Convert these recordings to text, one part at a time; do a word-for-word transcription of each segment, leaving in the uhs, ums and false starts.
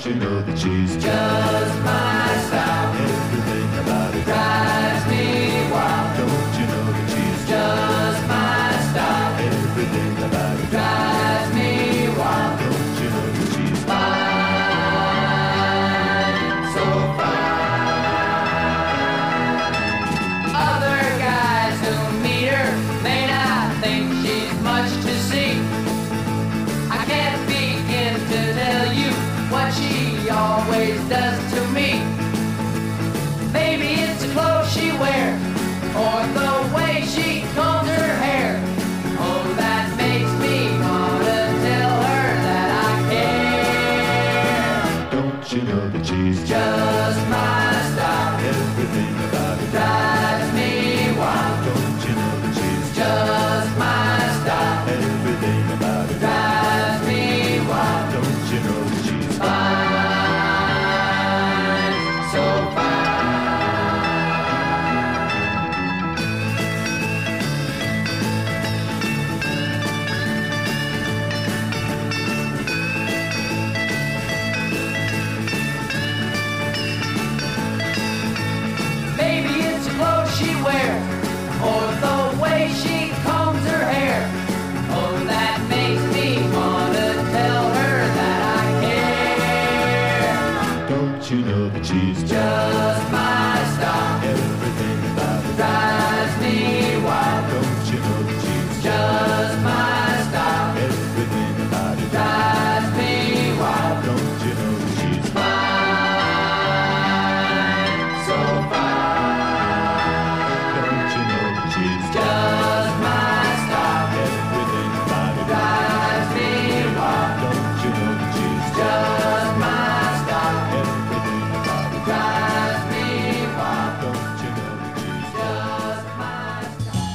you know that she's just my style? Everything about it drives me wild. Don't you know that she's just my style? Everything about it drives me wild. Don't you know that she's fine, so fine. Other guys who meet her may not think she's much to see. I can't begin to tell you what she always does to me. Maybe it's the clothes she wears or the way she combs her hair. Oh, that makes me wanna tell her that I care. Don't you know that she's just my style? Everything about it drives me wild. Don't you know that she's just my style? Everything about it drives me wild. Don't you know that she's fine, so maybe it's the clothes she wears or the way she combs her hair. Oh, that makes me wanna tell her that I care. Don't you know that she's just my style? Everything about it drives me wild. Don't you know that she's just my style? Everything about it drives me wild. Don't you know that she's fine, so fine? Don't you know that she's just my style? Everything about it drives me wild. Don't you know that she's just my style? Everything about it drives me wild. Don't you know that she's just my style?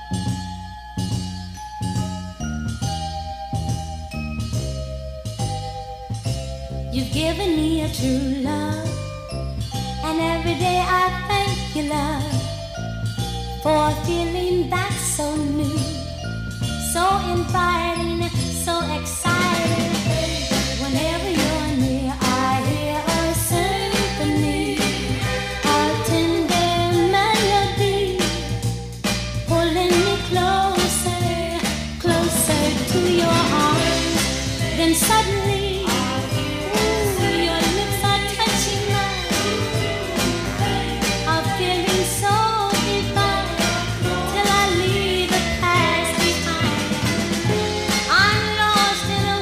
You've given me a true love, and every day I thank you, love, for a feeling that's so new, so inviting, so exciting. Whenever you're near, I hear a symphony, a tender melody, pulling me closer, closer to your arms. Then suddenly, ooh, your lips are touching mine, a feeling so divine, till I leave the past behind. I'm lost in a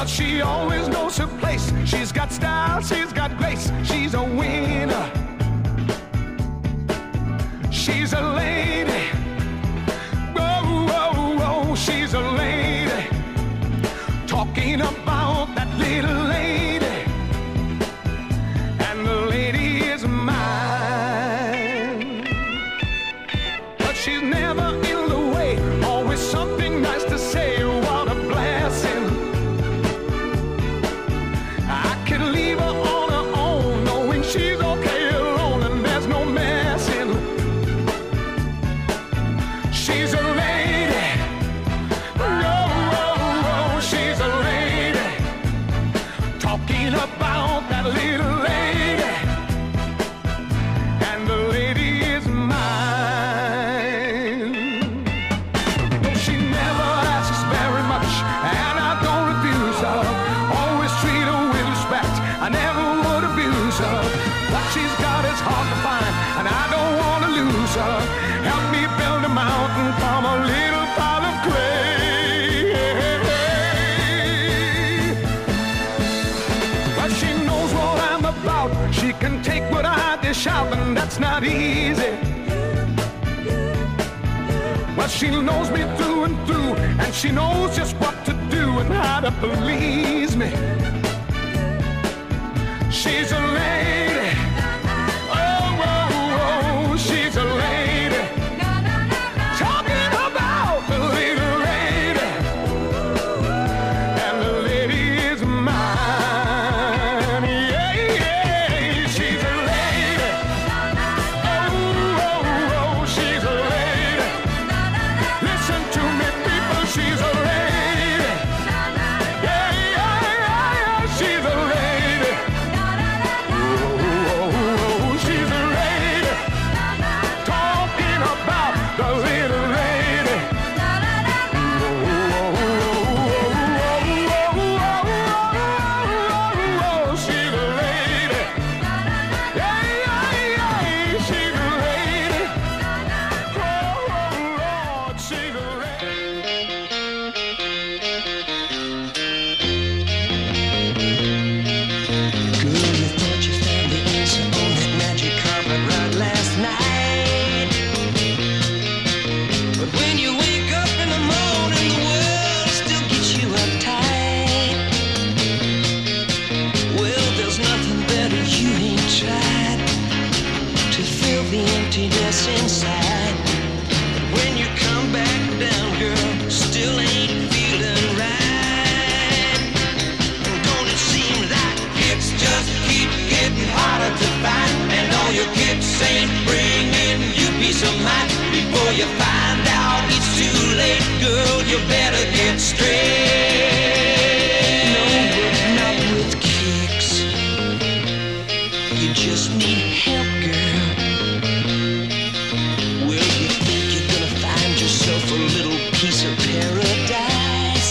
but she always knows her place. She's got style, she's got grace, she's a winner. She's a lady. Whoa, whoa, whoa, she's a lady. Talking about that little lady. And the lady is mine. But she's never in the way. Always something nice to say. What a blessing. I could leave her on her own, knowing she's okay alone and there's no messing. She's a lady. Oh, oh, oh, she's a lady. Talking about that little lady. And the lady is mine. Though she never asks very much, and I don't refuse her. Always treat her with respect. I never would abuse her. What she's got is hard to find, and I don't want to lose her. Help me build a mountain from a little pile of clay. But she knows what I'm about. She can take what I dish out, and that's not easy. But she knows me through and through, and she knows just what to do and how to please me. She's a lady. Oh, oh, oh, she's a lady. Talking about the little lady. And the lady is mine. Yeah, yeah, she's a lady. Oh, oh, oh, she's a lady. Listen to me, people, she's a lady. Yeah, yeah, yeah, yeah, she's a lady. Oh, oh, oh, she's a lady. Talking about the little lady. Oh, oh, oh, oh, oh, she's a lady. Yeah, yeah, yeah, she's a lady. Oh, Lord, she's a lady. Girl, you thought you found the answer on that magic carpet ride last night. But when you wake up in the morning, the world still gets you uptight. Well, there's nothing better you ain't tried to fill the emptiness inside. But when you come back down, girl, still ain't feeling right. And don't it seem like it's just keep getting harder to find? And all your kicks ain't bringing you peace of mind. Before you find out it's too late, girl, you better get straight. No, but not with kicks. You just need help, girl. Well, you think you're gonna find yourself a little piece of paradise,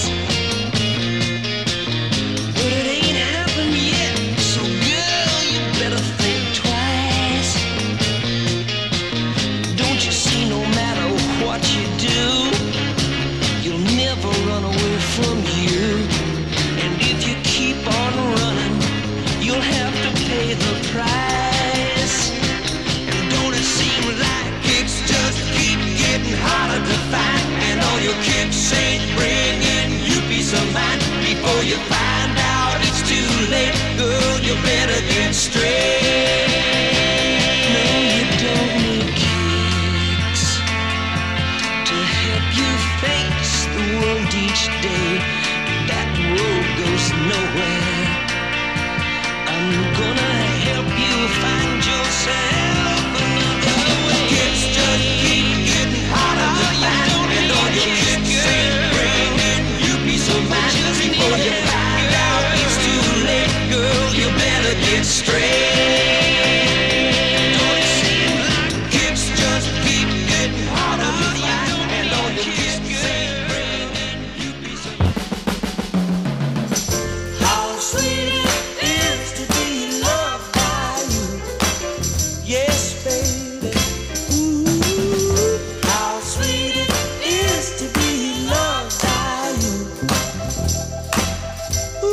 but it ain't happened yet. So, girl, you better think twice. Don't you see, no matter what you do, you'll never run away from you. And if you keep on running, you'll have to pay the price. And don't it seem like it's just keep getting harder to find? And all your kicks ain't bringing you peace of mind. Before you find out it's too late, girl, you better get straight. No, you don't need kicks to help you face the world each day. That road goes nowhere. I'm gonna help you find yourself another way. Kicks just keep getting harder to find, and all your kicks ain't bringing you peace of mind. Before you find out it's too late, girl, you better get straight. Don't it seem like kicks just keep getting harder to find, and all your kicks ain't bringing you peace of mind. How sweet it is to be loved by you. Yes, baby. Ooh, how sweet it is to be loved by you. Ooh,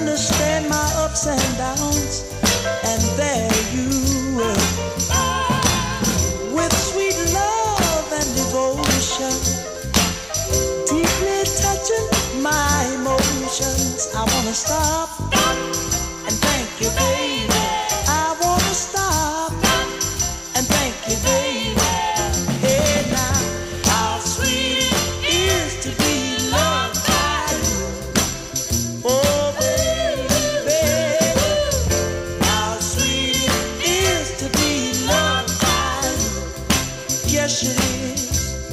understand my ups and downs, and there you were, with sweet love and devotion, deeply touching my emotions. I wanna stop and thank you, baby. I wanna stop and thank you, baby. Hey now, how sweet it is to be loved by you. Oh baby, how sweet it is to be loved by you. Yes it is.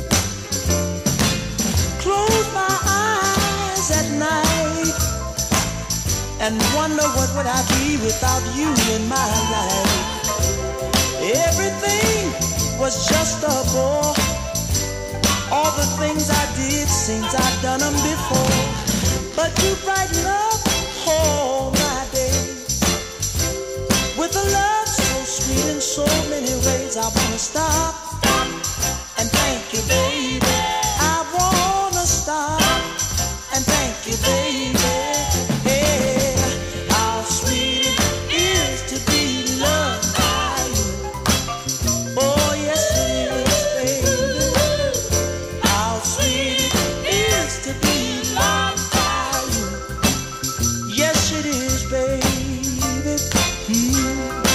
Close my eyes at night and wonder what would I be without you in my life. Everything was just a bore. All the things I did seems I've done them before. But you brighten up all my days with a love so sweet in so many ways. I wanna stop and thank you, baby. I wanna stop and thank you, baby. Hey, how sweet it is to be loved by you. Oh yes it is, baby. How sweet it is to be loved by you. Yes it is, baby. Mm.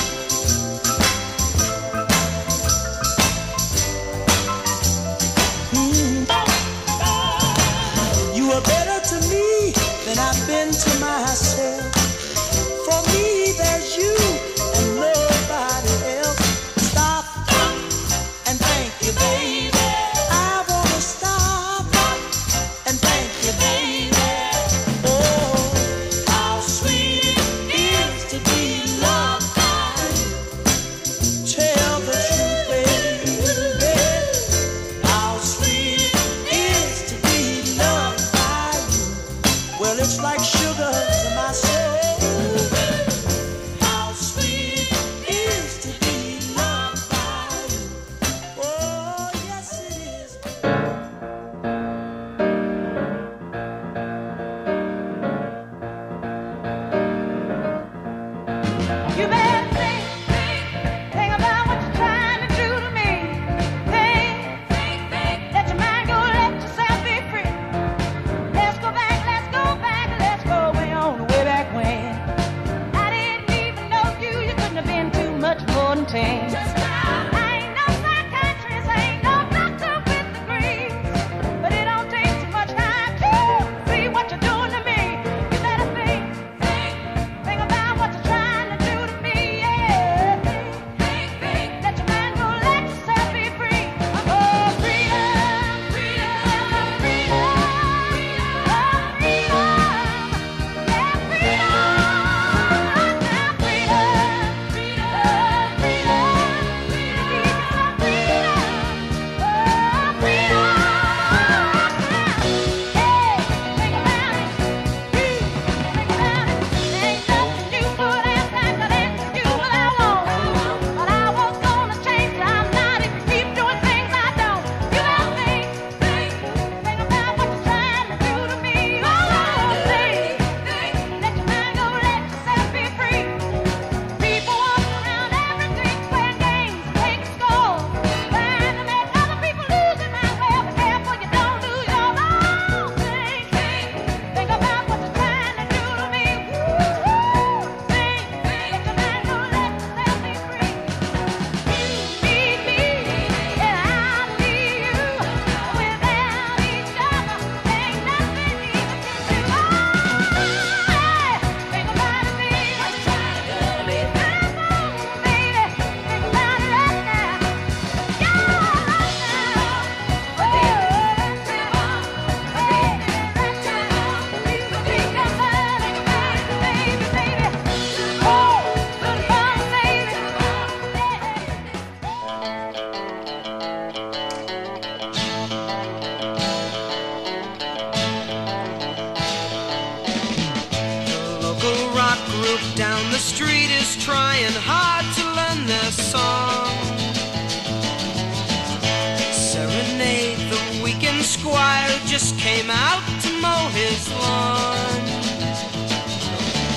Mm. You are better to me than I've been to myself. For me, there's you and nobody else. Stop and thank you, baby. I wanna stop and thank you, baby. Oh, how sweet it is to be loved by you. Tell the truth, baby. How sweet it is to be loved by you. Well, it's like sugar to my soul. How sweet it is to be loved by you. Oh, yes it is. You better think, think, think about what you're trying to do to me. Think, think, think, let your mind go, let yourself be free. Let's go back, let's go back, let's go way on, way back when. I didn't even know you, you couldn't have been too much more than ten. I ain't no psychiatrist, I ain't no doctor with degrees, but it don't take too much time to see what you're doing to me. You better think, think, think about what you're trying to do to me, yeah. Think, think, let your mind go, let yourself be free. Oh, freedom, freedom, freedom, oh, freedom, yeah, freedom, now freedom, freedom, freedom, freedom, freedom, oh, freedom. Hey, think about it, you think about it. Ain't nothing you could ask, I could answer you what I want. But I was gonna change, I'm not if you keep doing things I don't. You better think, think, think about what you're trying to do to me. Oh, think, think, let your mind go, let yourself be free. People walk around every street playing games, taking scores, trying to make other people lose it. Now, well, be careful you don't lose your own. Think, think, think about what you're trying to do to me. Woo-hoo. Think, think, let your mind go, let yourself be free. You need me, and I need you. Without each other, ain't nothing we can do. Oh, hey, think about it, baby. What you trying to do to me? Come on, baby, think about it right now. Yeah, right now. Oh, think about it, baby, right now. You think about it, baby, baby, baby. Oh, good fun, baby. The local rock group down the street is trying hard to learn their song. Serenade the weekend squire who just came out to mow his lawn.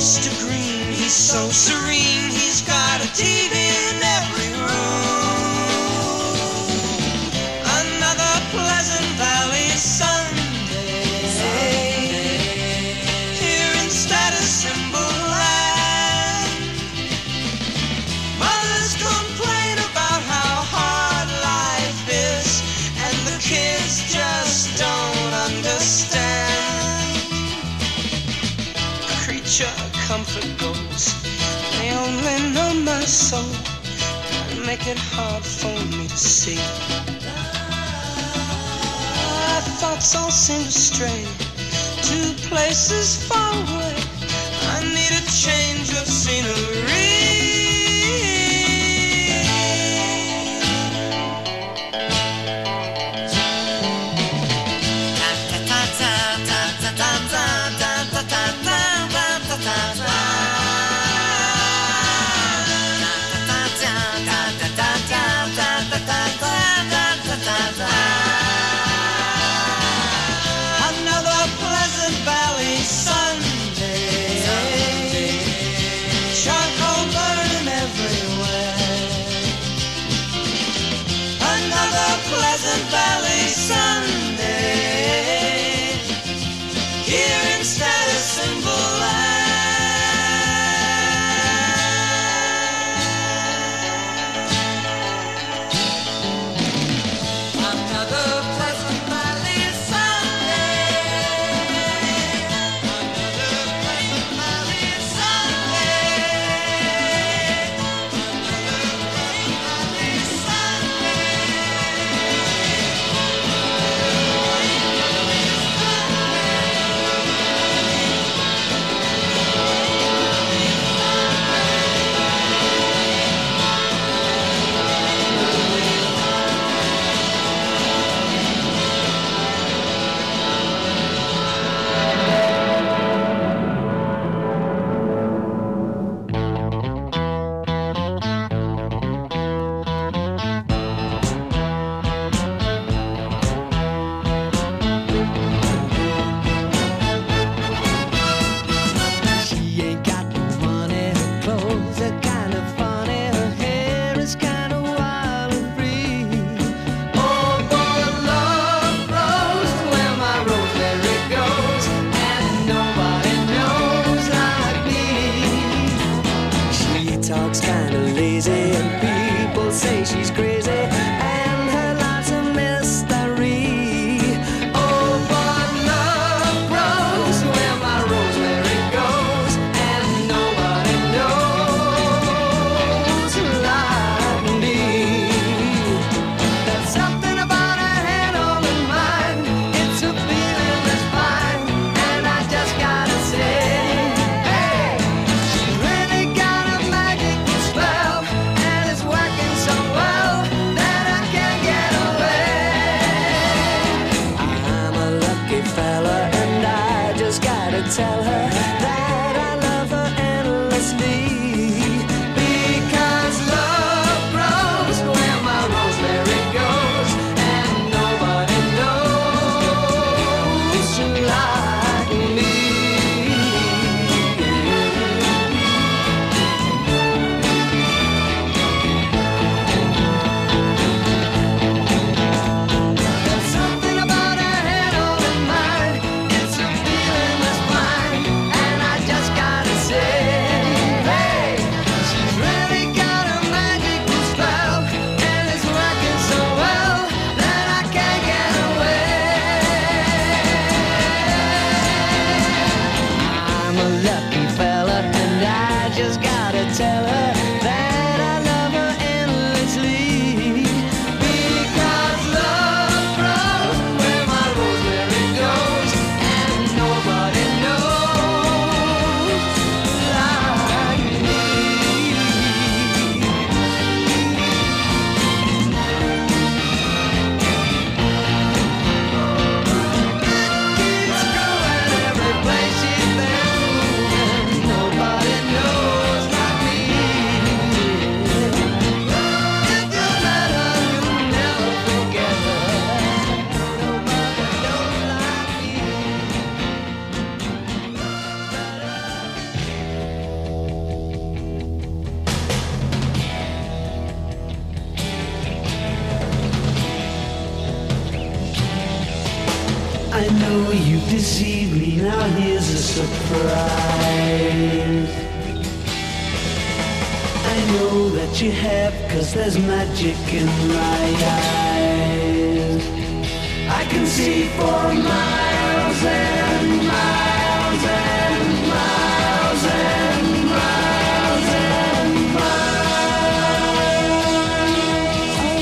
Mister Green, he's so serene. He's got a T V in every room. Another Pleasant Valley Sunday, here in Status Symbol Land. Mothers complain about how hard life is, and the kids just don't understand. Creature comfort goes, they only know my soul and make it hard for me to see. My thoughts all seem to stray to places far away. I need a change of scenery. Another Pleasant Valley Sunday, charcoal burning everywhere. Another Pleasant Valley Sunday, here in Status Symbol Land. Another Pleasant Valley Sunday, another Pleasant Valley Sunday, another Pleasant Valley She ain't got no money, her clothes are kind of funny, her hair is kind of wild and free. Oh, for love grows where my rosemary goes, and nobody knows like me. She talks kind of lazy, and people say she's crazy, and her life's a mystery. Oh, but love grows where my rosemary goes, and nobody knows like me. There's something about her head on her mind, it's a feeling that's fine, and I just gotta say, hey, she's really got a magical spell, and it's working so well. you've deceived me, now here's a surprise. I know that you have, 'cause there's magic in my eyes. I can see for miles and miles and miles and miles and miles. Oh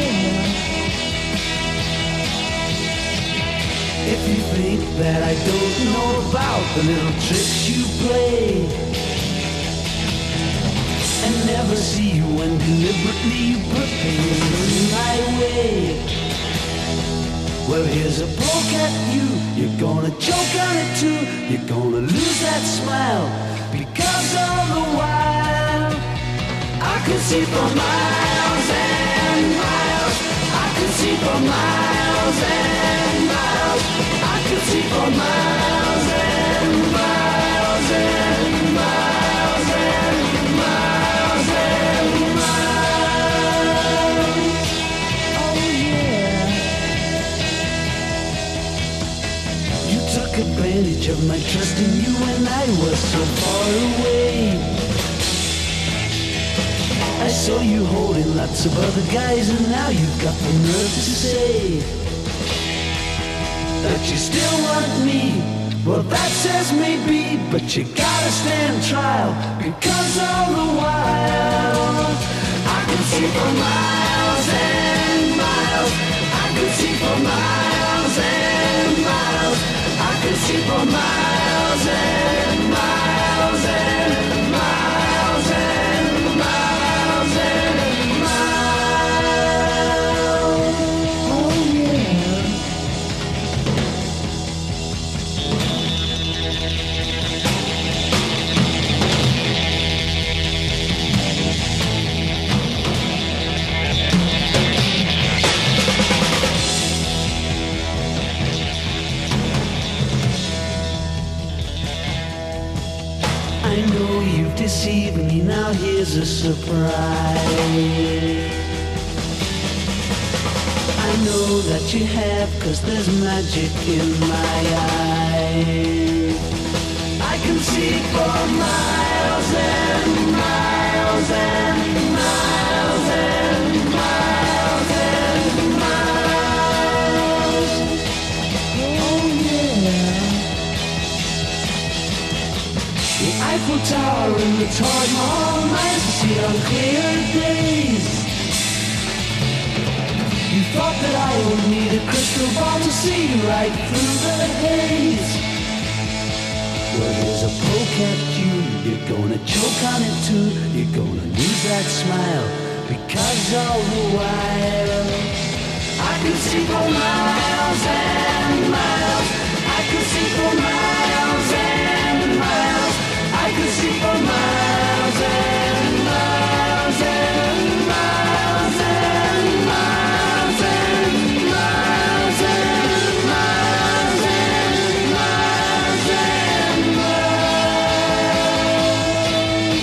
yeah. If you think that I don't know about the little tricks you play and never see you when deliberately you put things in my way, well, here's a poke at you. You're gonna choke on it too. You're gonna lose that smile, because all the while I could see for miles and miles. I could see for miles and miles. I could see for miles and miles and miles and miles and miles. Oh yeah. You took advantage of my trust in you when I was so far away. I saw you holding lots of other guys, and now you've got the nerve to say that you still want me. Well, that says maybe, but you gotta stand trial, because all the while I can see for miles and miles. I can see for miles and miles. I can see for miles and miles and miles and miles and miles. Oh yeah. I know you've deceived me, now here's a surprise. I know that you have, 'cause there's magic in my eyes. I can see for miles and miles and miles and miles and miles. Oh yeah. The Eiffel Tower and the Taj Mahal, nice to see on clear days. You thought that I would need a crystal ball to see right through the haze. Well, here's a poke at you. You're gonna choke on it too. You're gonna lose that smile, because all the while I can see for miles and miles. I can see for miles and miles. I can see for miles and miles and miles and miles and miles and miles and miles and miles.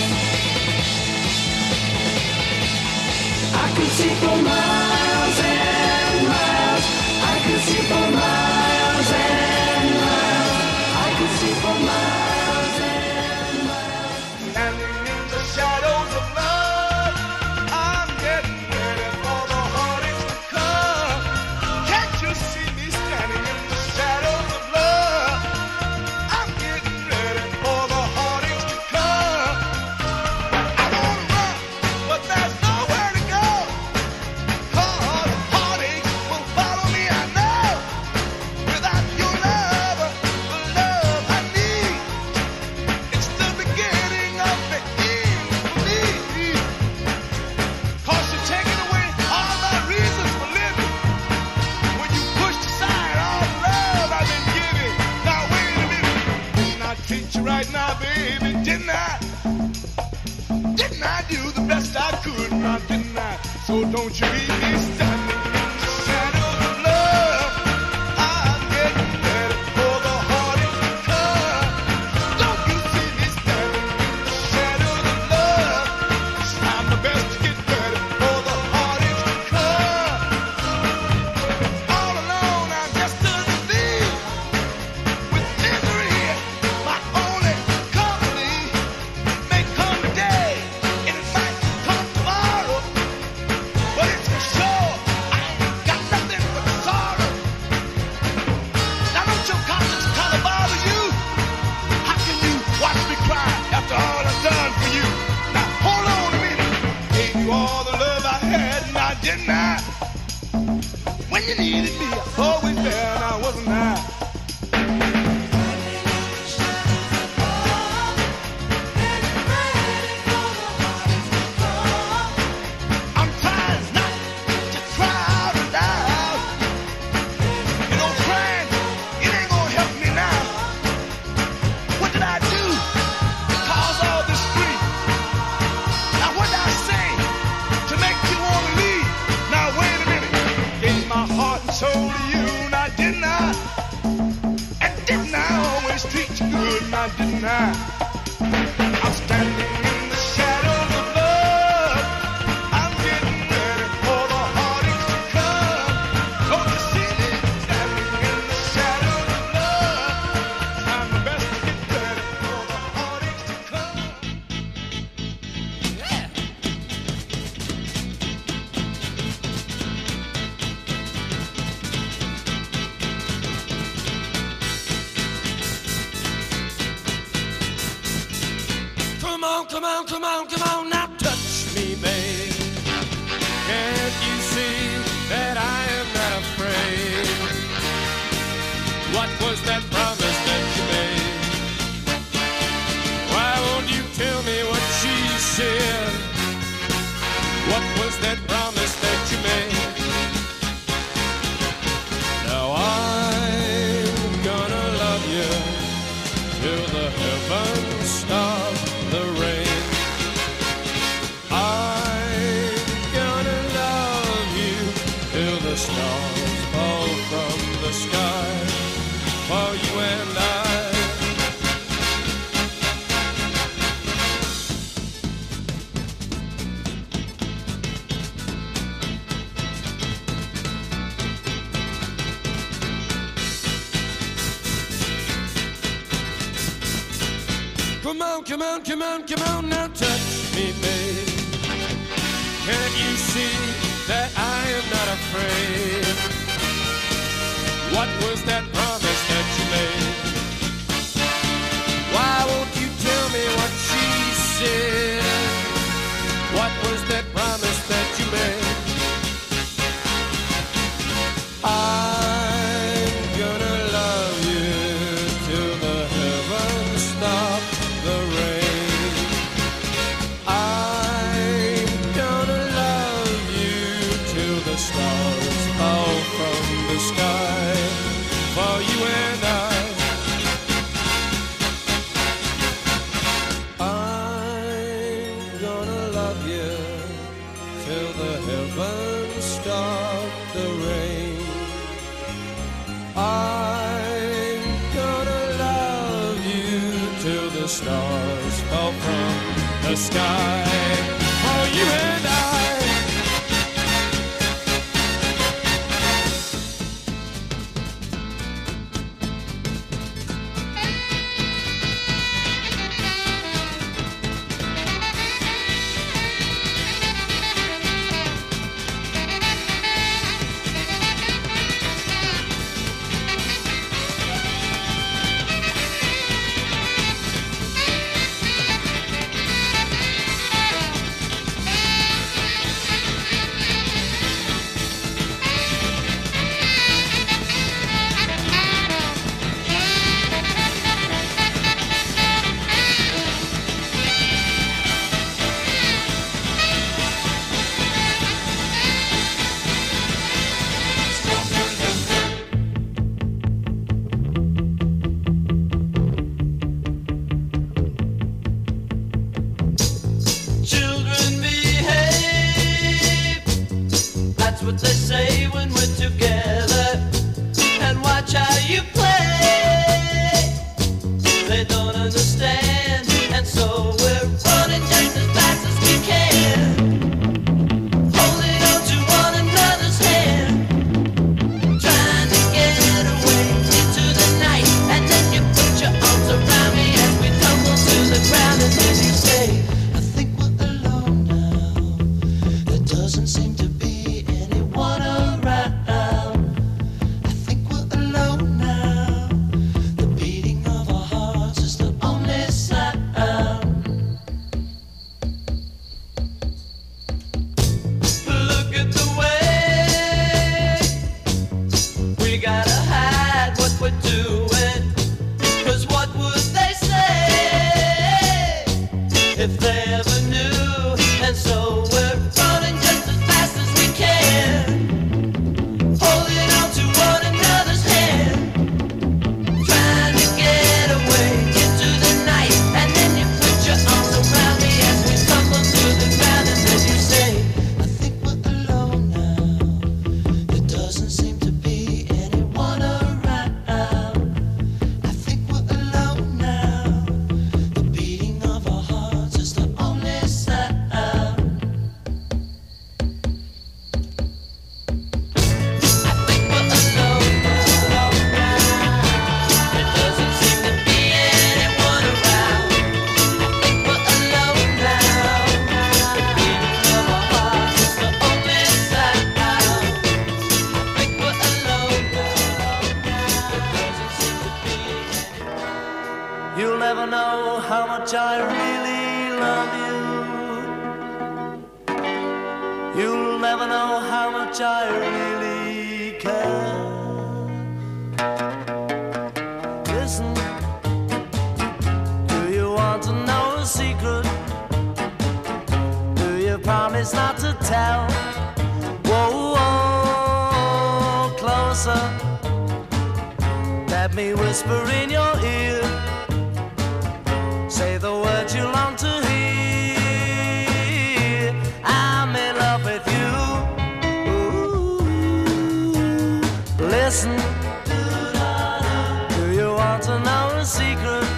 I can see for miles and miles. I can see for miles and miles. I can see for miles and miles. Standing in the shadows of love, I'm getting ready for the heartaches to come. Can't you see me standing in the shadows of love? I'm getting ready for the heartaches to come. I wanna run, but there's nowhere to go. 'Cause heartaches will follow me, I know. Without your love, the love I need, it's the beginning of the end for me. 'Cause you're taking away all my reasons for living. When you pushed aside all the love I've been giving. Now wait a minute. Didn't I treat you right now, baby? Didn't I? Didn't I do the best I could? Now didn't I? So don't you leave me standing in the shadows of love. I'm getting ready for the heartache to come. Don't you see me standing in the shadows of love? It's time the best to get ready for the heartache to come. All alone, I'm just a thief. you needed me, I was always there, and I wasn't there. I'm trying not to cry out and die. You know, crying, it ain't gonna help me now. What did I do to cause all this grief? Now what did I say to make you want to leave? Now wait a minute. Gave my heart and soul to you, now didn't I? And didn't I always treat you good, now didn't I? I'm standing in the shadows of love. I'm getting ready for the heartaches to come. Don't you see me? Standing in the shadows of love. I'm the best to get ready for the heartaches to come. Come on, come on, come on, come on, now touch me, babe. Can't you see that I am not afraid? What was that promise that you made? Why won't you tell me what she said? What was that promise that you made? Now I'm gonna love you till the heavens stop the rain. I'm gonna love you till the stars fall from the sky for you and I. Come on, come on, come on, come on, now touch me, babe. Can't you see that I am not afraid? What was that promise that you made? Why won't you tell me what she said? What was that promise that you made? I'm gonna love you till the heavens stop the rain. I'm gonna love you till the stars fall from the sky for you and I. I'm gonna love you till the heavens stop the rain. I'm gonna love you till the stars fall from the sky for you and I. how much I really love you. You'll never know how much I really care. Listen, do you want to know a secret? Do you promise not to tell? Whoa, whoa, closer. Let me whisper in your ear. Say the words you long to hear. I'm in love with you. Ooh. Listen, do you want to know a secret?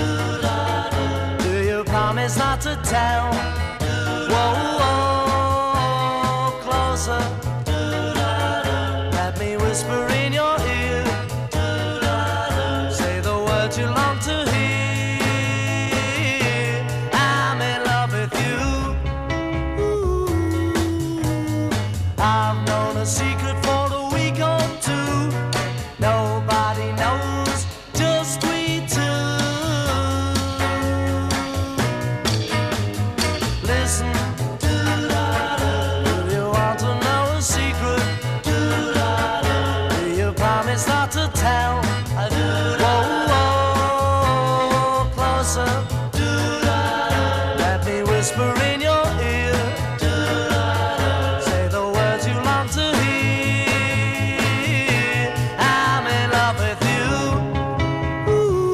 Do you promise not to tell? Whoa, whoa, closer. Let me whisper in your ear. Say the words you long to hear. I'm in love with you. Ooh. I've known a secret for a week or two. Nobody knows, just we two. Listen, do you want to know a secret? Do you promise not to tell? Whoa, whoa, closer. Let me whisper in your ear. Say the words you long to hear. I'm in love with you. Ooh.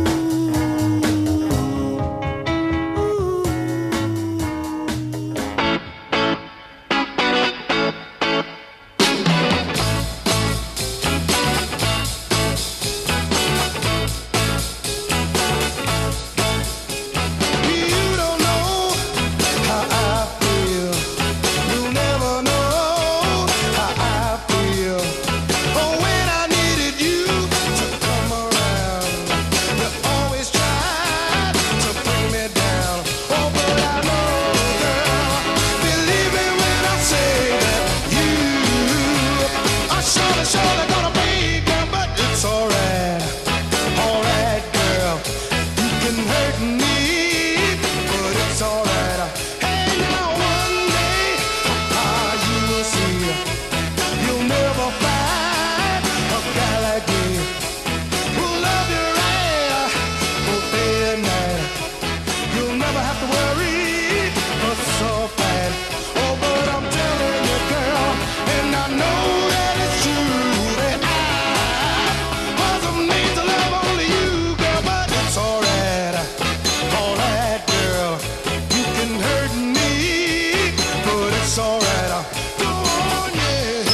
You don't know how I feel. You'll never know how I feel. Oh, when I needed you to come around, you always tried to bring me down. Oh, but I know, girl, believe me when I say that you are surely, surely gonna break down, but it's alright, alright, girl. You can hurt me, but it's alright. Hey, now one day, ah, you will see, you'll never find a guy like me who'll love you right, both day and night. You'll never have to worry, but so bad. Oh, but I'm telling you, girl, and I know that it's true that I wasn't made to love only you, girl, but it's alright, alright, girl. You can hurt me, but it's alright. Go on, yeah.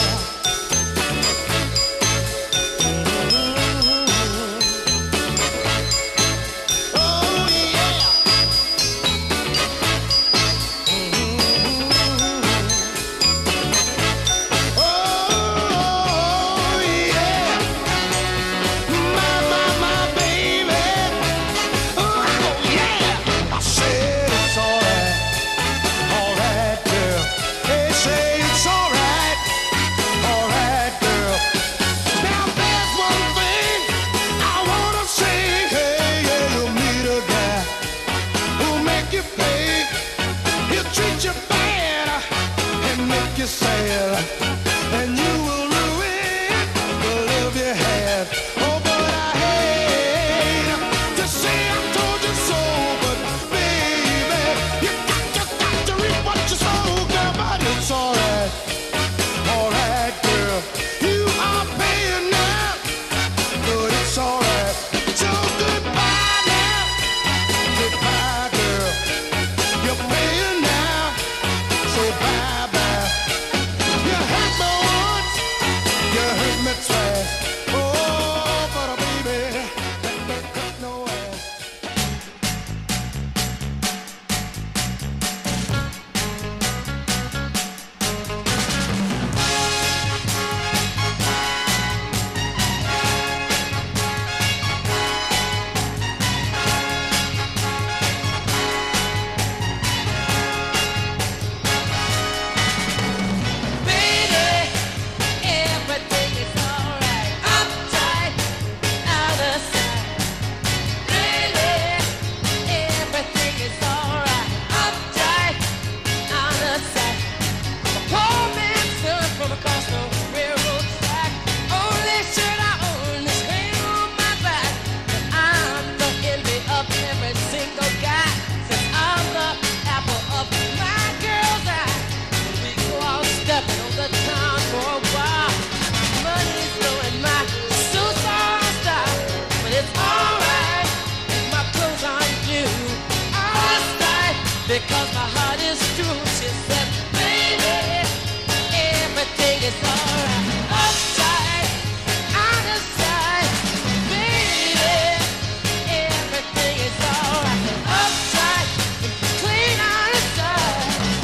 Oh, yeah. Oh, yeah. My, my, my baby. Oh, yeah. I said it's alright, alright, girl. They say it's alright, alright, girl. Now there's one thing I wanna say. Hey, yeah, you'll meet a guy who'll make you pay. He'll treat you bad and make you sad, and you will ruin the love you had. Oh, but I hate to say I told you so, but baby, you got, you got to reap what you sow, girl. But it's alright, alright, girl. You are paying now, but it's alright. So goodbye now, goodbye, girl. because my heart is true. She said, baby, everything is alright. Upside, on the side, baby, everything is alright. Upside, clean on the side.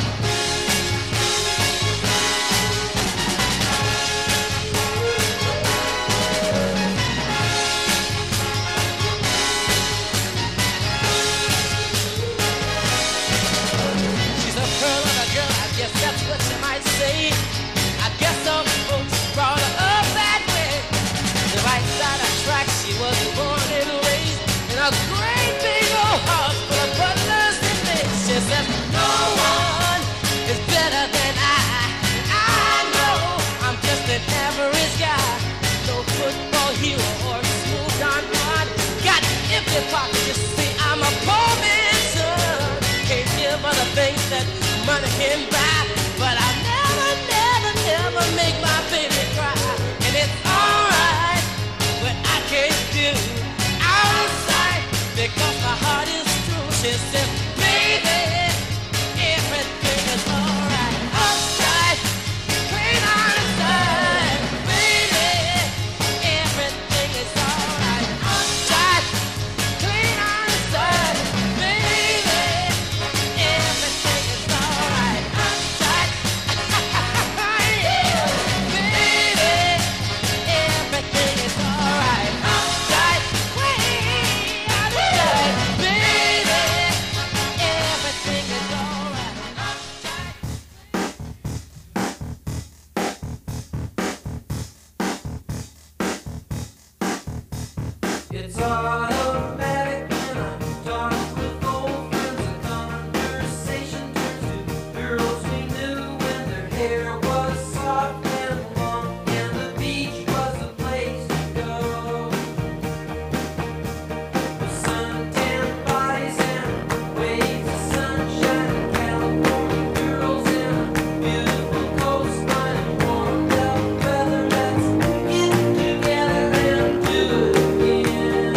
She's a pearl of a girl, I guess that's what you might say. I guess some folks brought her up that way. The right side of tracks, she was born and raised in a great big old house full of butlers and maids. She says, no one is better than I. I know I'm just an average guy. No football hero or smooth Don Juan. Got empty pockets, you see, I'm a poor man's son. Can't give her the things that money can buy. But I never, never, never make my baby cry. And it's alright, but I can't do outside because my heart is true. She says, baby, everything is alright. Outside, clean on the side. Baby, everything is alright. Outside, clean on the side. Baby, everything is alright. Outside, yeah. Baby, everything is alright. Outside, way outside. Baby, everything is alright. Outside. It's automatic when I talk with old friends. The conversation turns to girls we knew when their hair was soft and long, and the beach was the place to go. With suntan bodies and waves of sunshine, California girls in a beautiful coastline, and warmed up weather. Let's get together and do it again.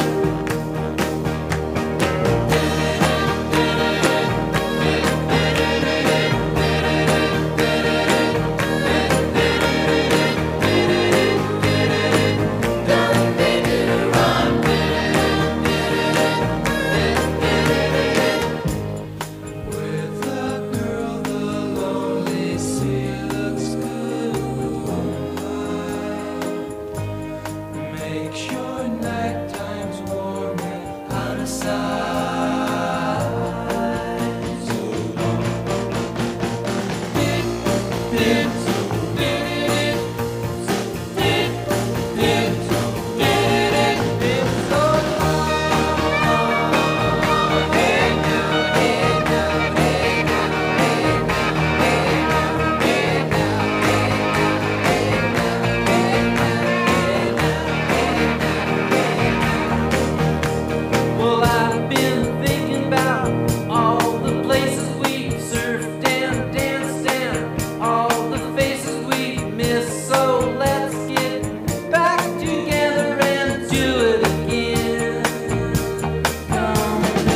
With a girl, the lonely sea looks good. Make sure night time's warm and out of sight. So long. Dip, dip, so dip, dip, dip, so dip, dip, so long. Hey now, hey now, hey now, hey now, hey now, hey now, hey now, hey now. Well, I've been thinking about all the places we surfed and danced and all the faces we missed. So let's get back together and do it again. Come do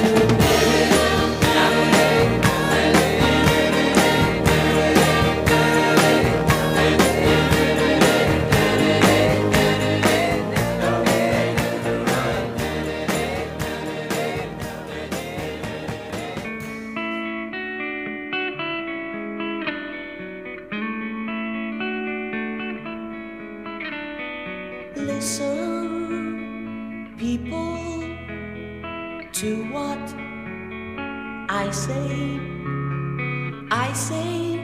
Listen, people, to what I say. I say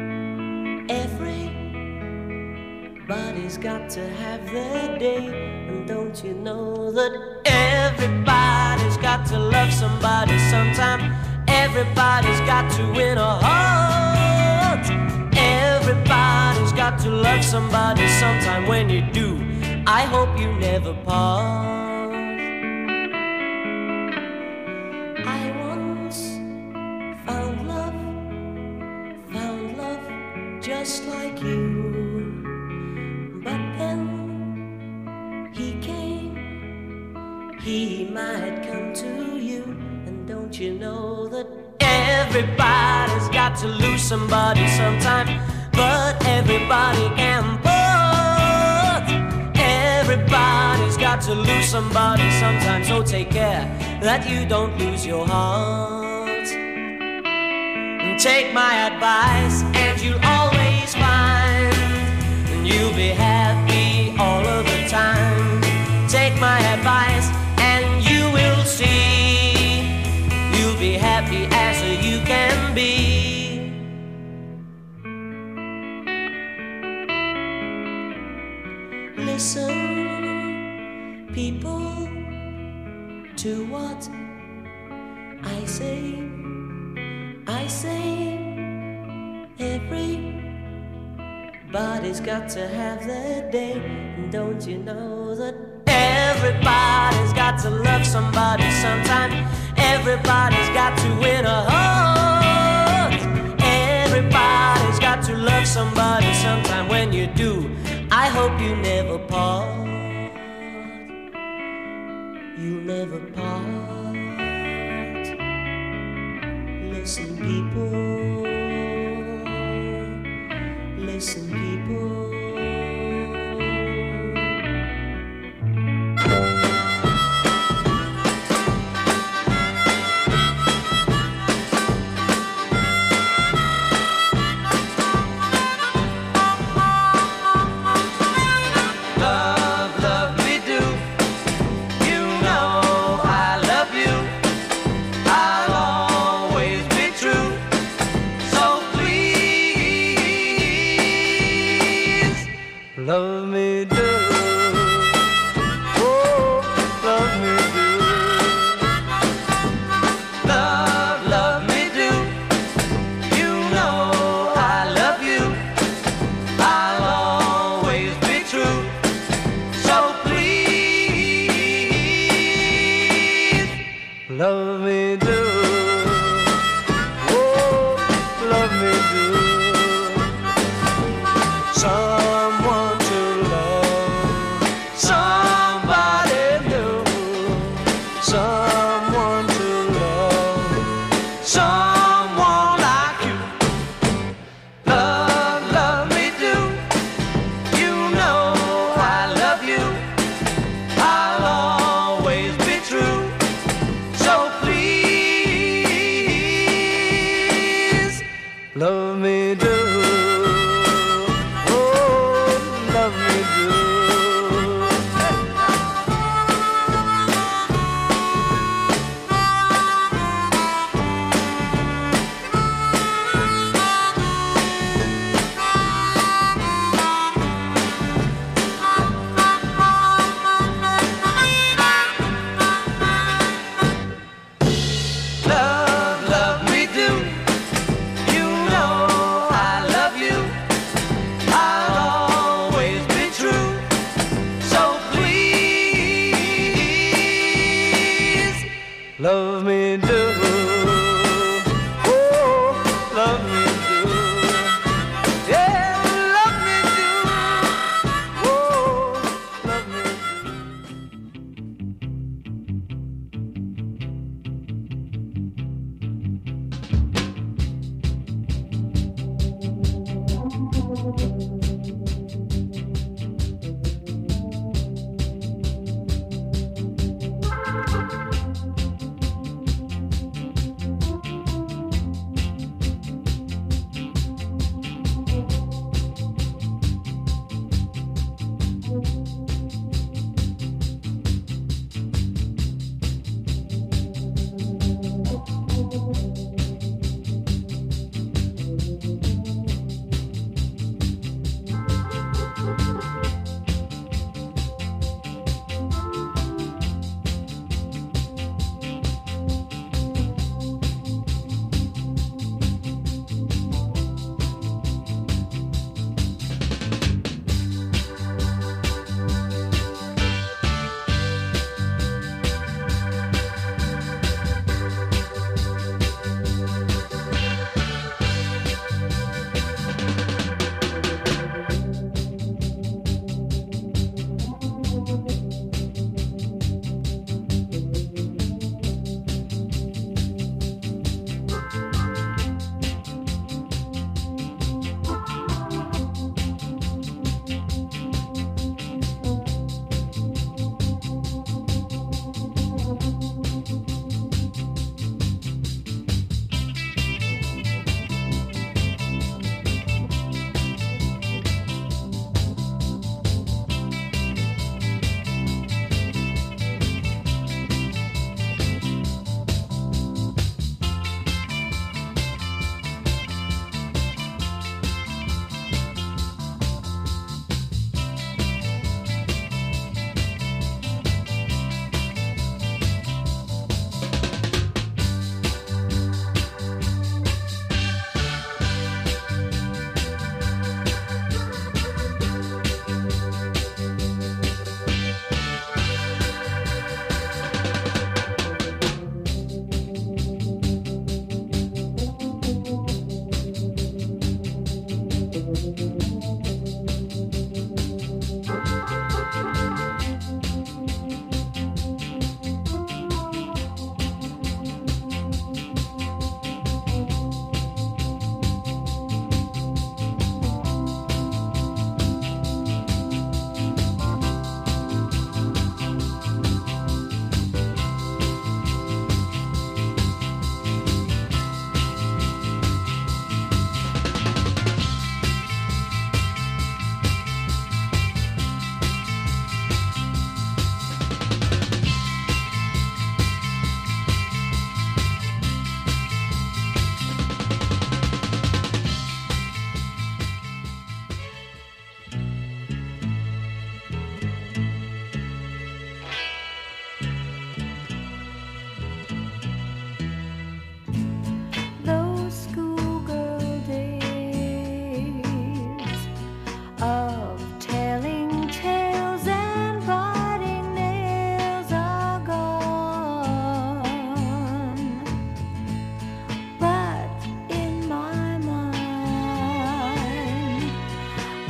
everybody's got to have their day. And don't you know that everybody's got to love somebody sometime? Everybody's got to win a heart. Everybody's got to love somebody sometime. When you do, I hope you never part. I once found love, found love just like you. But then he came, he might come to you. And don't you know that every Everybody's got to lose somebody sometime, but everybody can put. Everybody's got to lose somebody sometime, so take care that you don't lose your heart. Take my advice and you'll always find, and you'll be happy all of the time. Take my advice and you will see, you'll be happy as you can be. Listen, people, to what I say. I say everybody's got to have their day. Don't you know that everybody's got to love somebody sometime? Everybody's got to win a heart. Everybody's got to love somebody sometime. When you do, I hope you never part. You never part. Listen, people, listen, people. Love, love me do. You know I love you. I'll always be true. So please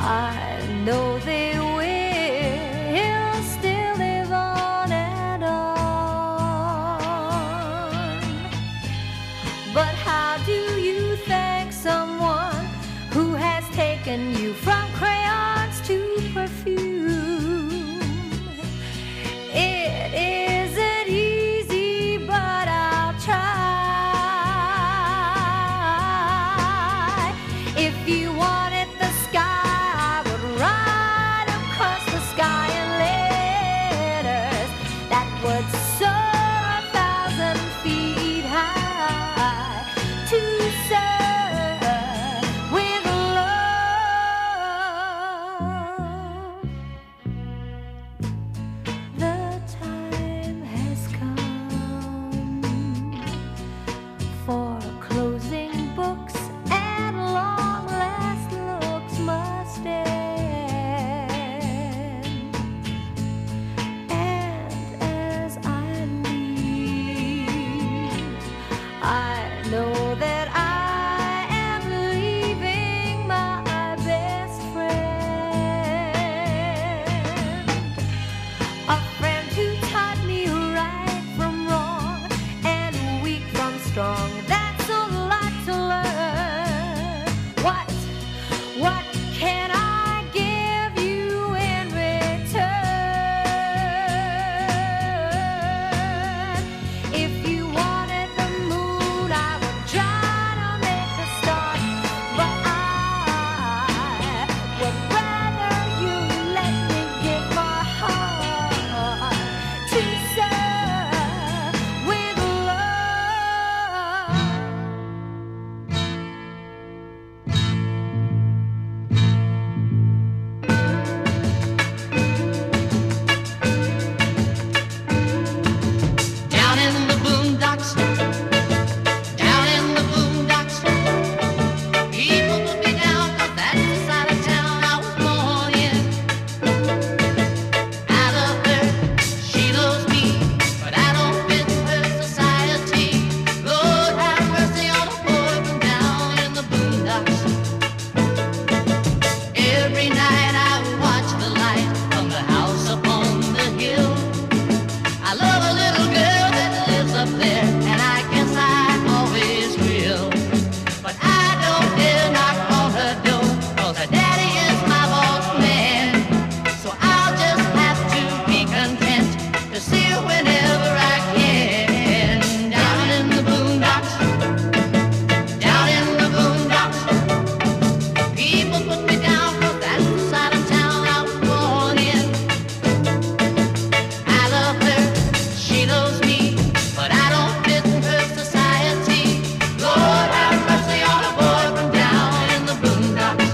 I know they will still live on and on. But how do you thank someone who has taken you from crayons to perfume? It isn't easy, but I'll try. If you wanted the sky, I would ride across the sky in letters that would soar a thousand feet high to serve with love. The time has come for closing books, and long last looks must end. And as I leave, I know that I am leaving my best friend, a friend who taught me right from wrong and weak from strong. That's a lot to learn. What, what can I give you in return? If you wanted the moon, I would try to make a start, but I would rather you let me give my heart to serve with love. Down in the boondocks, down in the boondocks, people put me down 'cause that's the side of town I was born in. I love her, she loves me, but I don't fit her society. Lord have mercy on a boy from down in the boondocks. Every night I watch the light from the house upon the hill. I love a little girl that lives up there, and I guess I always will. But I don't dare knock on her door, 'cause her daddy is my boss man. So I'll just have to be content to see her whenever I can. Down in the boondocks, down in the boondocks, people put me down 'cause that's the side of town I was born in. I love her, she loves me, but I don't fit her society. Lord have mercy on a boy from down in the boondocks.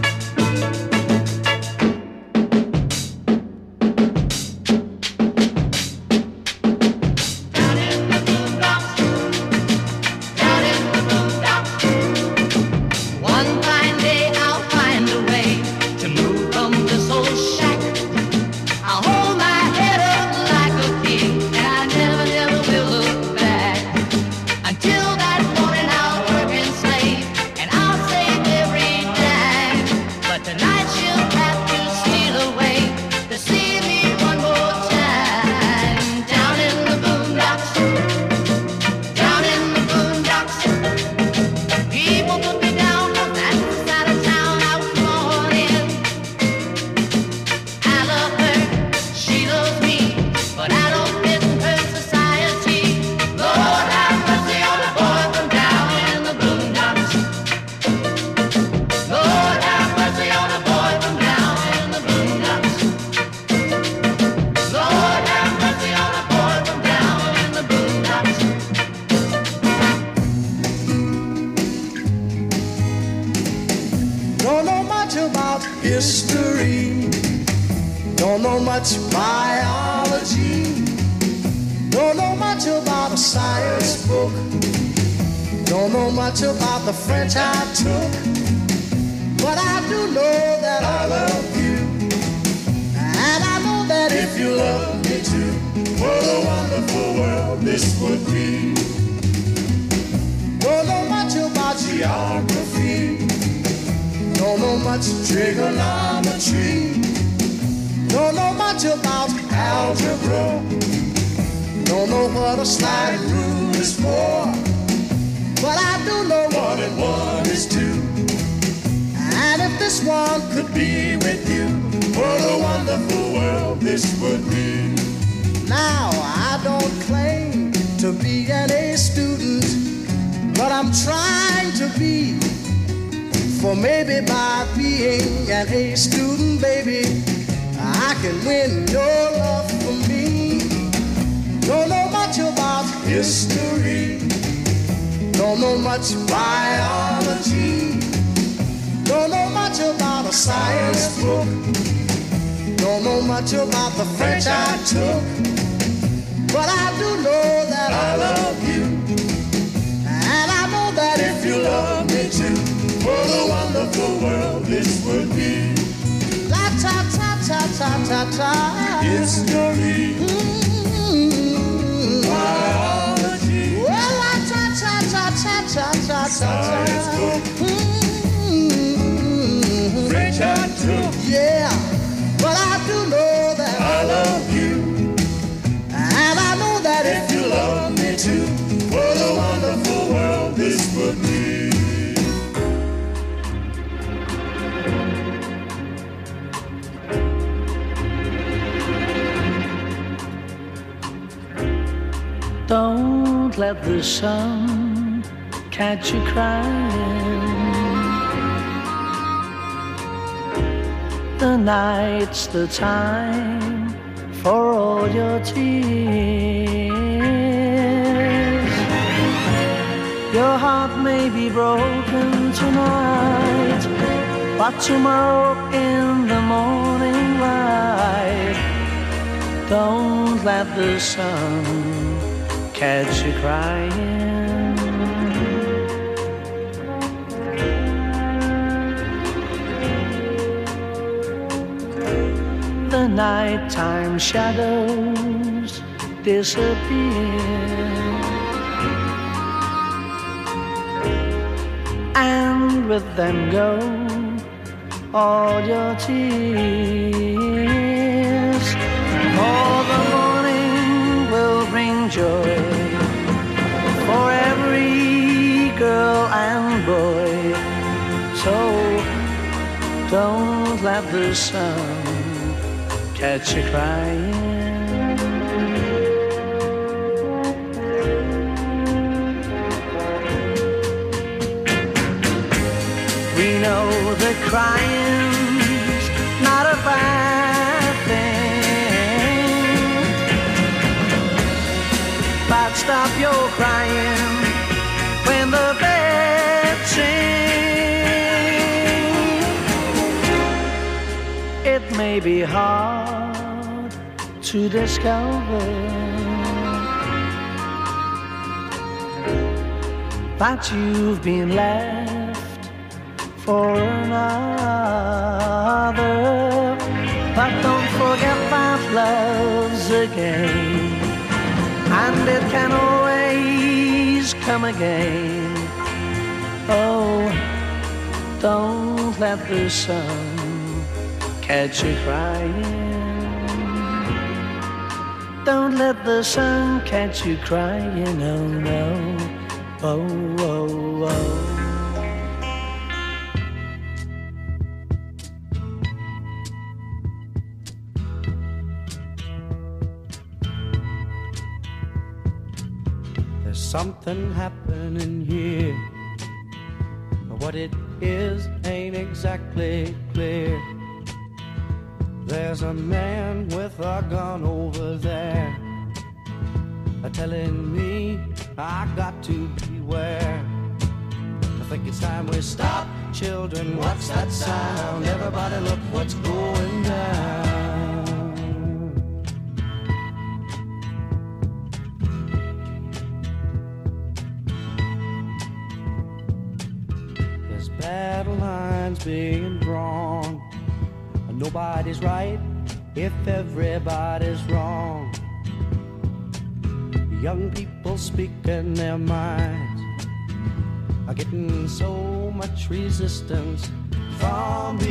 Down in the boondocks, down in the boondocks. One fine day I'll find a way to move from this old shack. I'll hold my head up like a king, and I never, never will look back. Until that morning I'll work and slave, and I'll save every dime. But tonight she'll have to steal away to see me one more time. Down in the boondocks, down in the boondocks, people put me down 'cause that's the side of town I was born in. I love her, she loves me, but I don't fit her society. Lord have mercy on a boy from down in the boondocks. Lord have mercy on a boy from down in the boondocks. Lord have mercy on a boy from down in the boondocks. Don't know much about history, don't know much biology, don't know much about a science book, don't know much about the French I took, but I do know that I love you, and I know that if you love me too, what a wonderful world this would be. Don't know much about geography, Don't know much trigonometry. Don't know much about algebra. Don't know what a slide rule is for. But I do know one and one is two. And if this one could be with you, what a wonderful world this would be. Now, I don't claim to be an A student, but I'm trying to be. For maybe by being an A student, baby, I can win your love for me. Don't know much about history. Don't know much biology. Don't know much about a science book. Don't know much about the French I took. But I do know that I love you. And I know that if you love me too, what a wonderful world this would be. La ta ta ta ta ta ta. History. Mm-hmm. Biology. Well, la ta ta ta ta ta ta ta. Science book. Mm-hmm. French I took. Yeah, but I do know that I love you. And I know that if you love me too, what a wonderful world this would be. Don't let the sun catch you crying. The night's the time for all your tears. Your heart may be broken tonight, but tomorrow in the morning light, don't let the sun catch you crying. The nighttime shadows disappear, and with them go all your tears. For the morning will bring joy for every girl and boy. So don't let the sun catch you crying. We know that crying's not a bad thing, but stop your crying when the birds sing. It may be hard to discover that you've been left for another, but don't forget that love's a game, and it can always come again. Oh, don't let the sun catch you crying. Don't let the sun catch you crying, oh no, oh, oh, oh. There's something happening here, but what it is ain't exactly clear. There's a man with a gun over there, telling me I got to beware. I think it's time we stop, children. What's that sound? Everybody look what's going down. There's battle lines being drawn. Nobody's right if everybody's wrong. Young people speaking their minds are getting so much resistance from